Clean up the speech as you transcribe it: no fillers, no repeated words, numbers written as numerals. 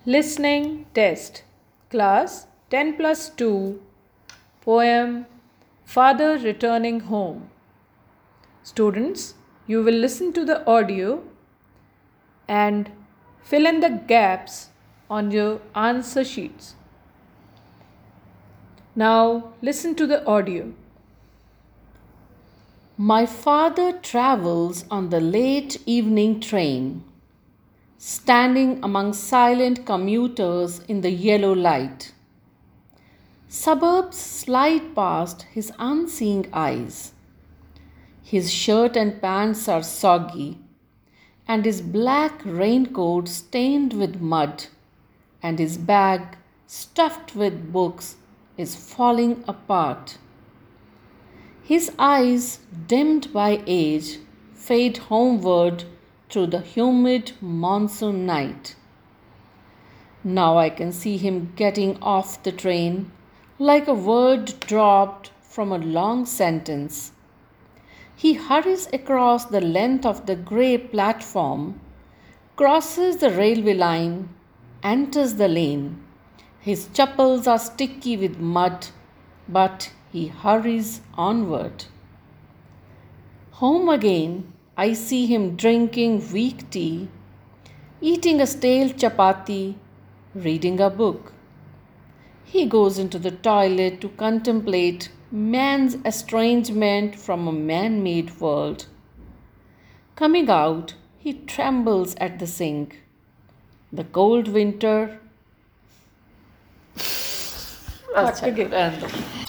Listening test. Class 10 plus 2. Poem Father Returning Home. Students, you will listen to the audio and fill in the gaps on your answer sheets. Now listen to the audio. My father travels on the late evening train, standing among silent commuters in the yellow light. Suburbs slide past his unseeing eyes. His shirt and pants are soggy, and his black raincoat stained with mud, and his bag stuffed with books is falling apart. His eyes, dimmed by age, fade homeward through the humid monsoon night. Now I can see him getting off the train like a word dropped from a long sentence. He hurries across the length of the grey platform, crosses the railway line, enters the lane. His chappals are sticky with mud, but he hurries onward. Home again, I see him drinking weak tea, eating a stale chapati, reading a book. He goes into the toilet to contemplate man's estrangement from a man made world. Coming out, he trembles at the sink. The cold winter. अच्छा,